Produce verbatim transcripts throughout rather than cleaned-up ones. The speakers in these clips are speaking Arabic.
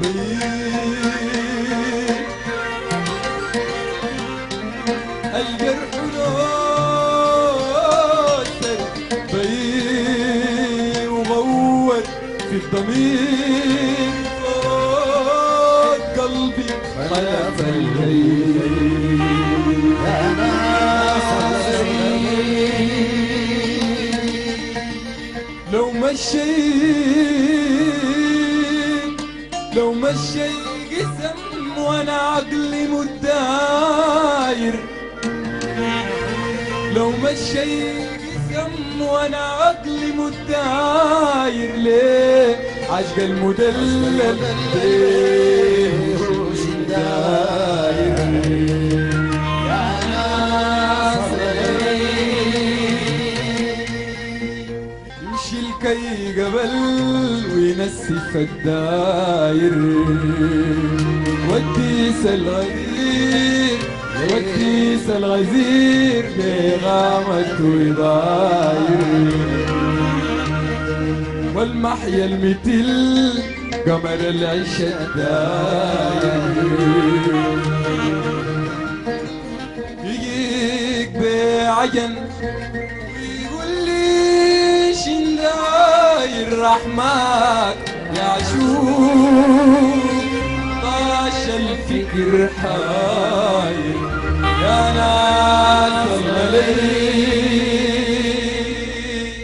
بين الجرح لو بين وغوت في الضمير فوق قلبي خلف الليل يا ناس لو مشيت لو مشيت قسم وانا عقلي متداير لو مشيت قسم وانا عقلي متداير ليه عشق المدلل ليه وش داير يا ناس يمشي الكي قبل وينسف الداير وديس الغدير وديس الغزير بغامته يضاير والمحيا المثل قمر العشا الداير يجيك بعجن ويقول لي شن داير رحمك يا عشوق طاش الفكر حاير يا ناس الليل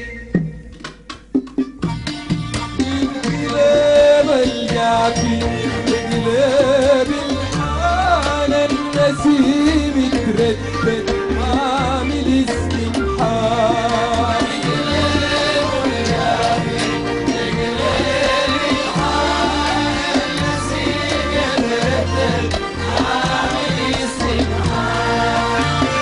قلب الجافي قلب الحان النسيم تردد عامل استمحار قلب الجافي قلب الحان النسيم تردد عامل استمحار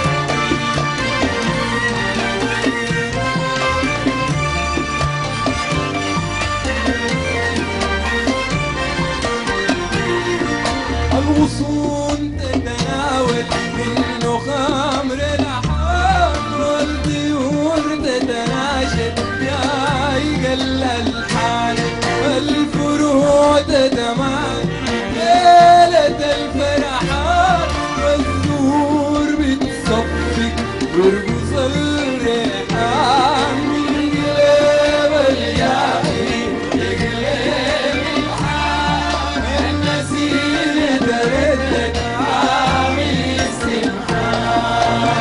الغصون تتناول منه خمر الأحام والطيور تتناشد يا يقل الحال الفروع تتمان ليلة الفرحات والزهور بتصفق ويرقص الريحان من قلب اليافي يقلب الحال النسيم يتردد عامل استمحار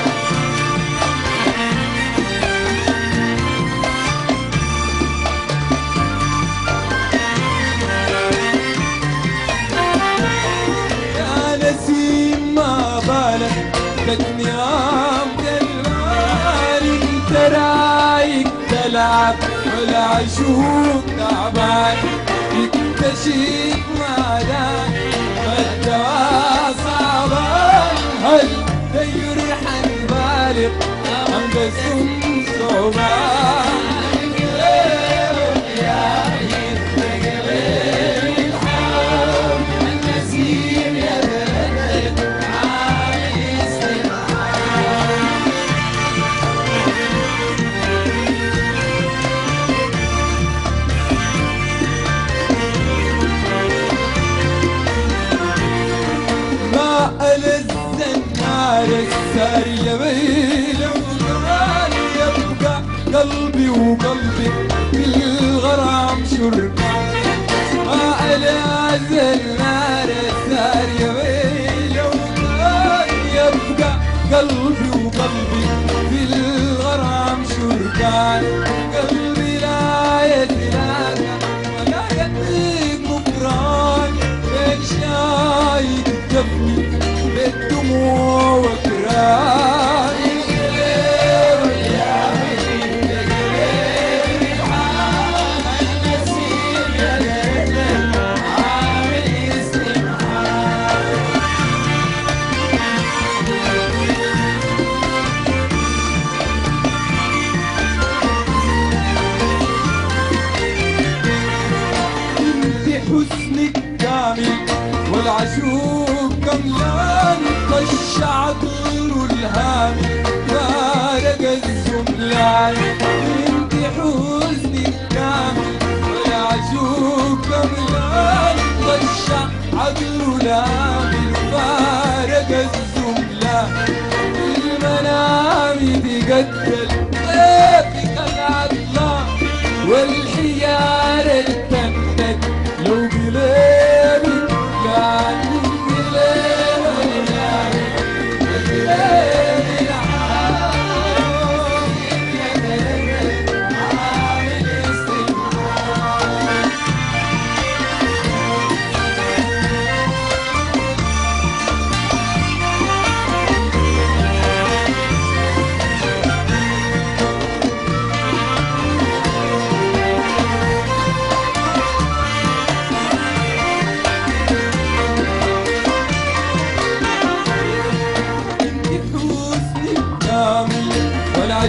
يا نسيم ما بالك جتني عمد المال انت رايق تلعب والعشوق تعبان يكتشف مالك الدواء صعبان هل تجرح بالغ ام بسم صعبان النسيم يتردد عامل استمحار ما ألذ النار السارية بين وكمان يبقى قلبي وقلبي بالغرام شركان ما ألذ النار السارية بين وكمان يبقى قلبي وقلبي بالغرام شركان قلبي لا يتلاقى ولا يطيق مكران بين شايد دفني بالدموع وكران النسيم يتردد عامل استمحار انت حسنك كامل والعشوق كملان طش عطر الهامي فارق الزملان انت حسنك كامل والعشوق كملان طش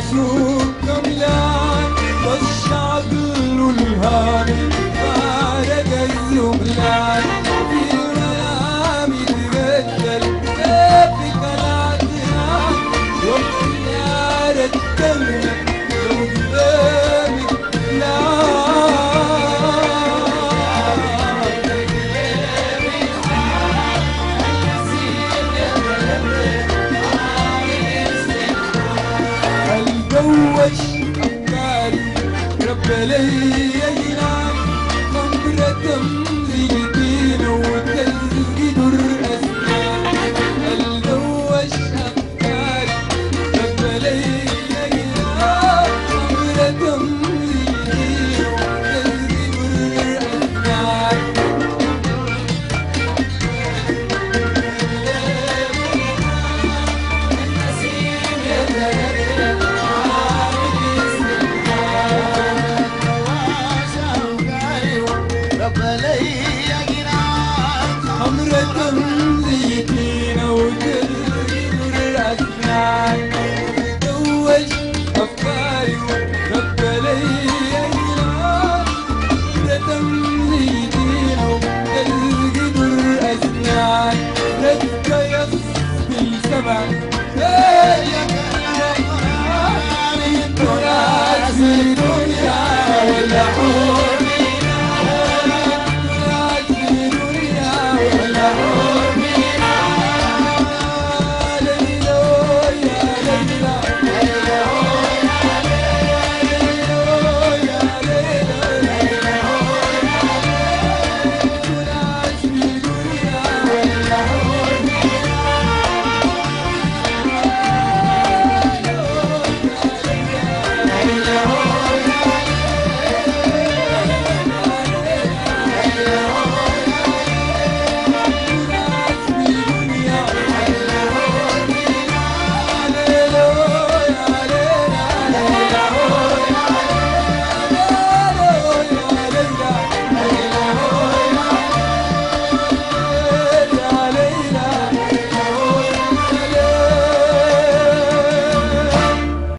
والعشوق كملان والشعقل الهامي فارق الزغلان في ملامي تبدل كيفك العدنان واختيار الدنيا لو قدامك لا الجوش أفكاري رب لي ينام خمرة تمزيقين وتزقد الأسنان الجوش أفكاري رب لي ينام خمرة تمزيقين وتزقد الأسنان رب لي يا جنان خمرة